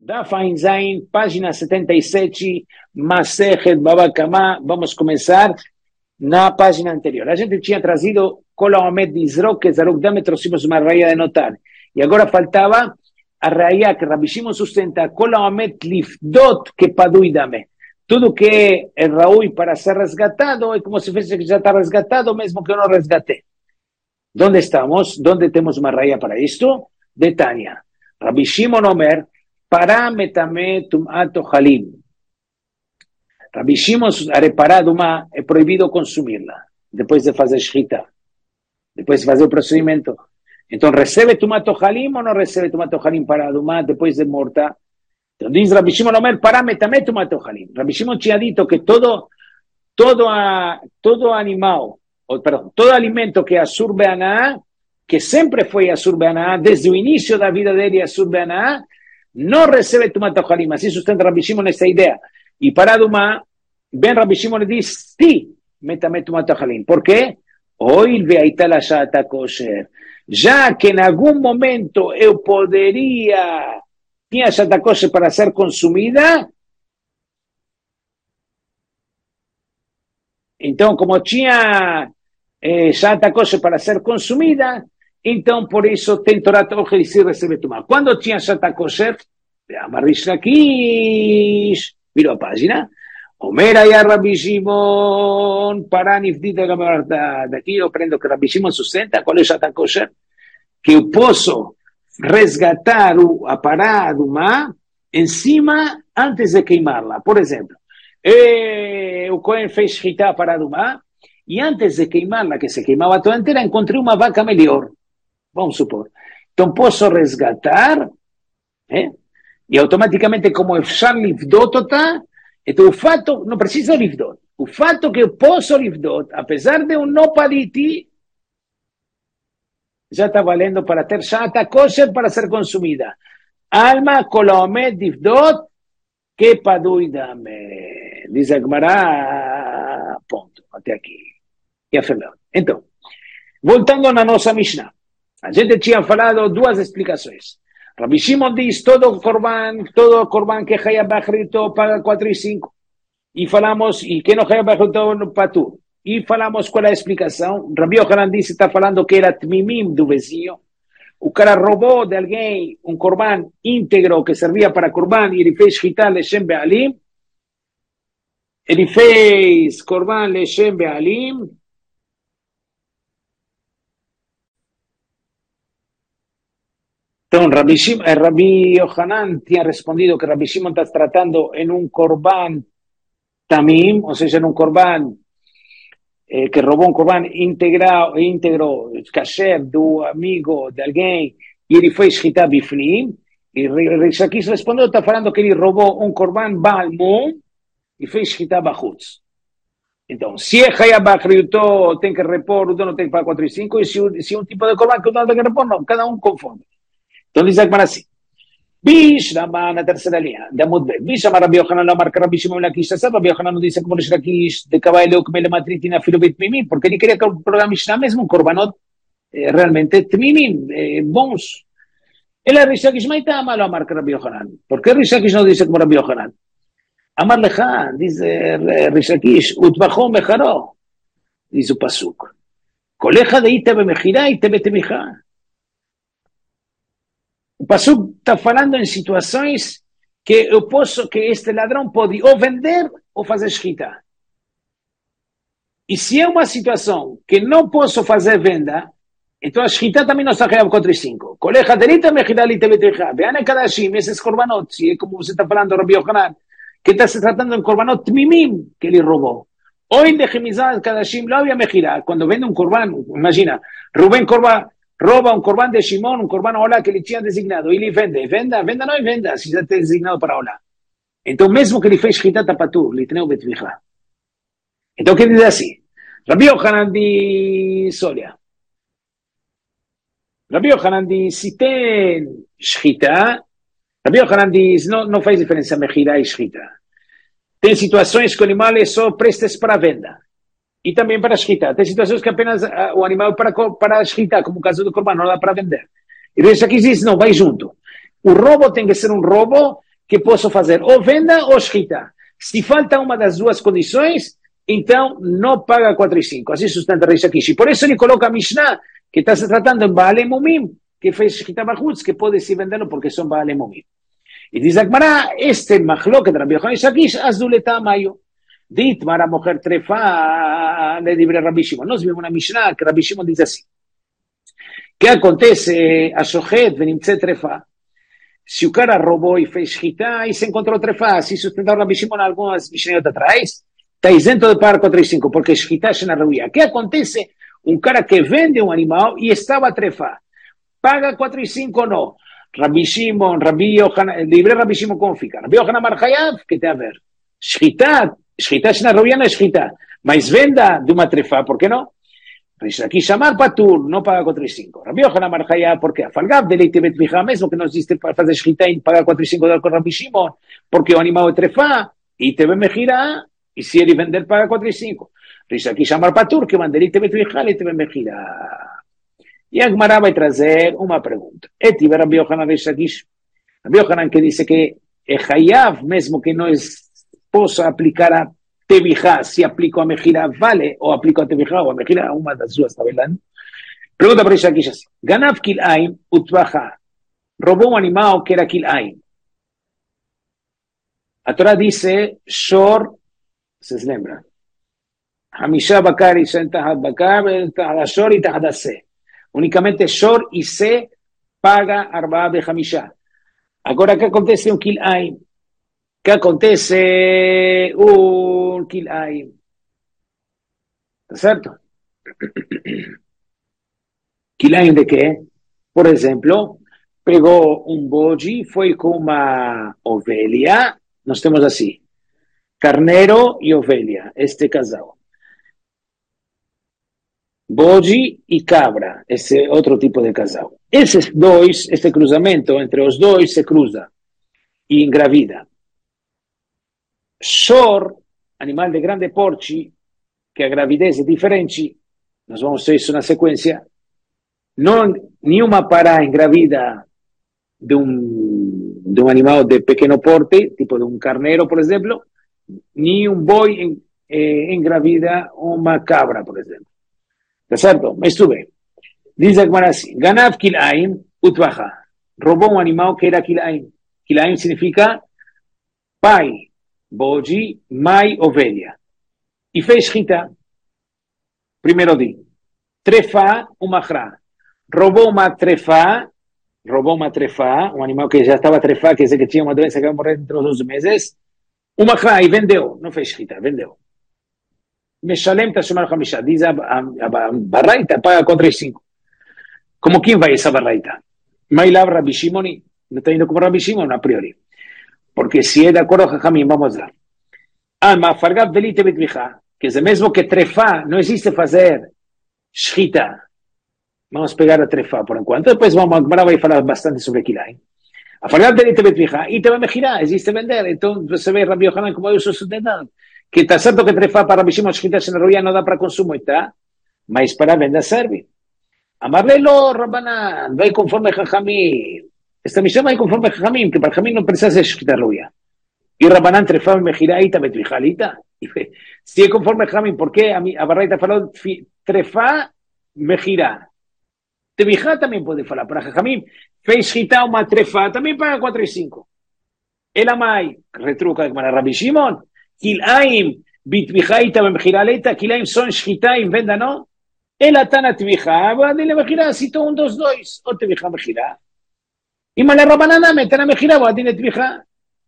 Daf Ain Zain, página 77, Masejet Baba Kama. Vamos começar na página anterior. A gente tinha trazido Kol Haomed Nizrok, que Zaruk Dame, trouxemos uma raia de notar. E agora faltava a raia que Rabi Shimon sustenta, Kol Haomed Lifdot, que Padui Dame. Tudo que é raui para ser resgatado é como se fosse que já está resgatado, mesmo que eu não resgatei. Onde estamos? Onde temos uma raia para isto? De Tânia. Rabi Shimon Omer, Pará metame tum'at ohalim. Rabi Shimon, reparar uma é proibido consumi-la depois de fazer shchita, depois de fazer o procedimento. Então, recebe tum'at ohalim ou não recebe tum'at ohalim para uma depois de morta? Então, diz Rabi Shimon Omer, pará metame tum'at ohalim. Rabi Shimon tinha dito que todo animal, todo alimento que é asur be'aná, que sempre foi asur be'aná, desde o início da vida dele asur be'aná, não recebe tumat ohalim. Assim sustenta Rabi Shimon essa ideia. E para uma, bem Rabi Shimon diz, ti, metame tumat ohalim. Por quê? Oil ve'aita la sha'ata kosher. Já que em algum momento eu poderia, tinha sha'ata kosher para ser consumida, então como tinha sha'ata kosher para ser consumida, então, por isso, tem Torah Toche e se recebe Tumá. Quando tinha sha'ata kosher, Rish Lakish, virou a página, Omer aí Rabi Shimon, para nifdita gamarta. Daqui eu aprendo que Rabi Shimon sustenta, qual é sha'ata kosher? Que eu posso resgatar a pará do mar em cima antes de queimá-la. Por exemplo, o Cohen fez shchita a pará do mar, e antes de queimá-la, que se queimava toda inteira, encontrei uma vaca melhor. Vamos supor. Então, posso resgatar, e automaticamente, como Efshar Livdot, então o fato, não precisa Livdot, o fato que eu posso Livdot, apesar de eu não paliti, já está valendo para ter sha'ata kosher para ser consumida. Alma Kol Haomed Livdot, que Padui Dame. Diz a Gemara, ponto, até aqui. E a Fernanda. Então, voltando na nossa Mishnah. A gente tinha falado duas explicações. Rabi Shimon diz, todo korban que Hayab Bachrito paga 4 e 5. E falamos, e que não Hayab Bachrito no Patur. E falamos qual é a explicação. Rabi Yohanan disse, está falando que era tmimim do vizinho. O cara roubou de alguém um korban íntegro que servia para korban e ele fez shchita leshem be'alim. Ele fez korban leshem be'alim. Então, Rabi Yohanan tinha respondido que Rabi Shimon está tratando em um korban tamim, ou seja, em um korban que roubou um korban íntegro, kasher, do amigo de alguém, e ele foi shchita bifnim, e Rish Lakish respondeu, está falando que ele roubou um korban balmum e fez shchita bachutz. Então, se é Hayab Bachrito, tem que repor, o dono tem que pagar 4 e 5, e se um tipo de korban que o dono tem que repor, não, cada um conforme. Então diz a Gemara assim, Bish Rama na terceira linha, de Amud Bet, Bish Rama Rabi Yohanan não marca Rabi Shimon Lakish, sabe? Rabi Yohanan não disse como Rish Lakish, de Kabaileu, que me matriti na filo bet mimim, porque ele queria que o programa Mishnah mesmo, um korbanot realmente tmimim, bons. Ele é Rish Lakish, mas está malo a marca Rabi Yohanan. Por que Rish Lakish não disse como Rabi Yohanan? Amar Lecha, diz Rish Lakish, Utbachom Mecharo, diz o Pasuk, Kolecha de Ita Bemechira, Ita Betemicha. O Pasuk está falando em situações que eu posso, que este ladrão pode ou vender ou fazer shchita. E se é uma situação que não posso fazer venda, então a shchita também não está real 4 e 5. Coleja delita mechidalita beteja. Vean a kadashim, esses korbanot, se é como você está falando, Rabi Yohanan, que está se tratando de korbanot tmimim que ele roubou. Ou em dechemizad kadashim, não havia mechidá. Quando vende um korban, imagina, Rubén rouba um korban de Shimon, um korban olá que ele tinha designado, e ele vende, venda não é venda, se já tem designado para olá. Então, mesmo que ele fez shchita tapatur, ele tem o betvicha. Então, o que diz assim? Rabi Yohanan diz, olha, Rabi Yohanan diz, se tem shchita, Rabi Yohanan diz, não faz diferença mechira e shchita. Tem situações que o animal é só prestes para venda. E também para shchita. Tem situações que apenas o animal para shchita, como o caso do korban, não dá para vender. E isso aqui diz, não, vai junto. O roubo tem que ser um roubo que posso fazer ou venda ou shkita. Se falta uma das duas condições, então não paga 4,5. Assim sustenta Reish Lakish. Por isso ele coloca a Mishnah, que está se tratando em Baalei Mumim, que fez shkita bachutz, que pode se vendê-lo porque são Baalei Mumim. E diz a Gemara, este machloket Rabbi Yochanan Reish Lakish, azuleta mayo. Ditmar a mujer trefa le dibre Rabbi Shimon. Nós vimos na Mishnah que Rabbi Shimon diz assim, que acontece a Shochet venimtze trefa, se o cara roubou e fez shkita e se encontrou trefa, se sustentar Rabbi Shimon algumas Mishnayot atrás, está isento de pagar 4,5, porque shkita é na ruia. O que acontece? Um cara que vende um animal e estava trefa, paga 4,5 ou não? Rabbi Shimon, Rabbi Yochanan, libre Rabbi Shimon como fica? Rabbi Yochanan Bar Hayav, que tem a ver? Shkita é na ruia, não é shkita, mas venda de uma trefa, por que não? Aqui chamar patur, não paga 4,5. Rabbi Yochanan Bar Hayav, por quê? Falgav de leite betmicha, mesmo que não existe para fazer shkita e pagar 4,5 com Rabbi Shimon, porque o animal é trefa e teve mechira, e se ele vender, paga 4,5. Aqui chamar patur, que manda leite betmicha, ele teve mechira. E a Gemara vai trazer uma pergunta. Etiver Rabbi Yochanan Reish Lakish. Rabbi Yochanan que diz que é Hayav, mesmo que não possa aplicar a Tevijá, se aplico a Mejira, vale, ou aplico a Tevijá, ou a Mejira, uma das duas, está vendo? Pergunta para Reish Lakish assim. Ganav Kilaim Utvachá. Roubou um animal que era Kilaim. A Torá dice, Shor, ¿se lembra? Hamisha Bakar y Shentahat Bakar, Shor y Tahadase. Únicamente Shor y Se paga Arba'a Bechamisha. Agora, ¿qué acontece un Kilaim? ¿Qué acontece un Kilaim? ¿Está cierto? Kilaim de qué? Por ejemplo, pegó un boji, fue con una ovelia, nos tenemos así, carnero y ovelia, este casado. Boji y cabra, ese otro tipo de casado. Esos dos, este cruzamiento entre los dos se cruza y engravida. Shor, animal de grande porte, que a gravidez es diferente, nós vamos ver isso na sequência, não, nenhuma para engravida de um animal de pequeno porte, tipo de um carneiro, por exemplo, nem um boi engravida uma cabra, por exemplo. ¿Está certo? Mas tudo bem. Diz a Gemara assim, Ganav Kilaim Utvacha. Roubou um animal que era Kilaim. Kilaim significa pai, bode, mãe, ovelha. E fez shkita. Primeiro dia. Trefa, umachra. Roubou uma trefa, um animal que já estava trefa, quer dizer que tinha uma doença que ia morrer dentro dos 12 meses. Umachra, e vendeu. Não fez shkita, vendeu. Meshalem Tashumar Hamisha, diz a Baraita, paga 4,5. Como quem vai essa Baraita? Mailav Rabbi Shimoni, não está indo como Rabbi Shimon a priori. Porque se é de acordo com Jamim, vamos lá. Alma, Fargav Delite Betvicha, que é mesmo que trefa, não existe fazer shkita. Vamos pegar a trefa por enquanto, depois vamos, agora vai falar bastante sobre Kilaim. A Fargav Delite Betvicha, e também Mechirá, existe vender. Então você vê Rabbi Yochanan como eu sou sustentado. Que está certo que trefa para Rabbi Shimon, shkita na ruia não dá para consumo, está? Mas para venda serve. Amarle-lo, Rabanan, vai conforme Jajamim. Esta misión vai conforme Jajamim, que para Jajamim não precisa ser shkita ruia. E Rabanan trefa mejiraita, betvijalita. Se é conforme Jajamim, por que a Baraita falou trefa, mejirá? Tevijá também pode falar. Para Jajamim, fez shkita uma trefa, também paga 4,5. Ela mai, retruca de Rabbi Shimon, Kilaim, bitvijaita, mejiraleta, Kilaim son shkita em venda, não? Ela está na tevijá, vai dele mejirá, citou 1, 2, 2, ou tevijá mejirá. E mas a Rabanana me está na mejirá, vai dele tevijá.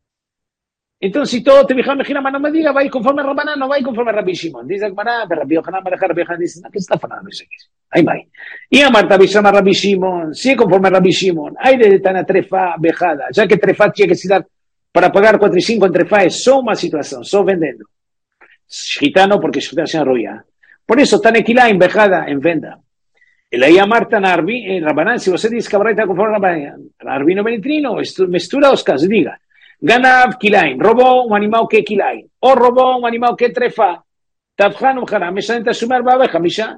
Então, se todo tevijá mejirá, mas não me diga, vai conforme a Rabanana, não vai conforme a Rabbi Shimon. Diz a Gemara, Rabbi Yochanan, Rabbi Yochanan diz, não, que está falando isso aqui? Aí vai. E a Marta chama Rabbi Shimon, se é conforme a Rabbi Shimon, aí ele está na trefa bejada, já que trefa tinha que se dar para pagar 4,5 en trefa, é só uma situação, só vendendo. Shkita não, porque shkita se enrolla. Por isso, está nequilá em bejada, em venda. Ele aí a Marta Narvi, Rabanan, se você diz que a Baraita está conforme a Rabanan, Narvi no Benitrino, mistura os casos, diga. Ganav Kilaim, roubou um animal que é Kilaim, ou roubou um animal que é trefa. Tavchan umchara, meshalem tashumar babecha, misha.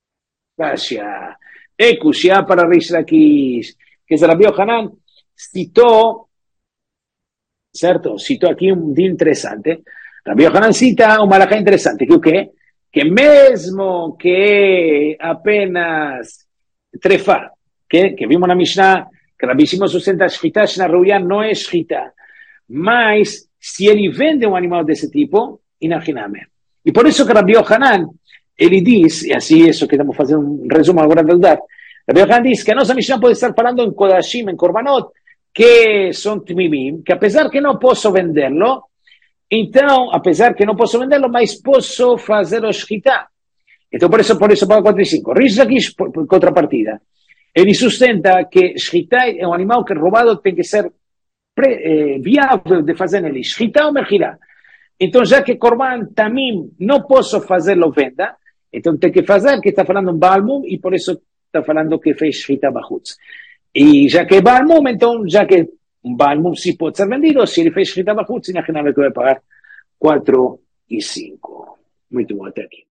Gracias. Ekushia para Reish Lakish, que es Rabbi Yochanan, certo? Cito aqui dia interessante. Rabbi Yohanan cita uma alahá interessante, que o quê? Que mesmo que apenas trefa, que vimos na Mishnah, que Rabbi Shimon sustenta a Shchita, na Reuya não é Shchita, mas se ele vende um animal desse tipo, inaginame. E por isso que Rabbi Yohanan, ele diz, e assim isso que estamos fazendo um resumo agora da Udat, Rabbi Yohanan diz que a nossa Mishnah pode estar falando em Kodashim, em Korbanot, que são Tmimim, que apesar que não posso vendê-lo, então, apesar que não posso vendê-lo, mas posso fazer o Shchita. Então, por isso paga 4,5. Rish Lakish, por contrapartida, ele sustenta que Shchita é um animal que roubado tem que ser viável de fazer nele. Shchita ou Mechilá. Então, já que Korban Tamim não posso fazê-lo venda, então tem que fazer, que está falando um Balmum, e por isso está falando que fez Shchita Bachutz. E já que é Balmum, então, já que um Balmum se pode ser vendido, se ele fez Shchita Bachutz, imagina que vai pagar 4,5. Muito bom até aqui.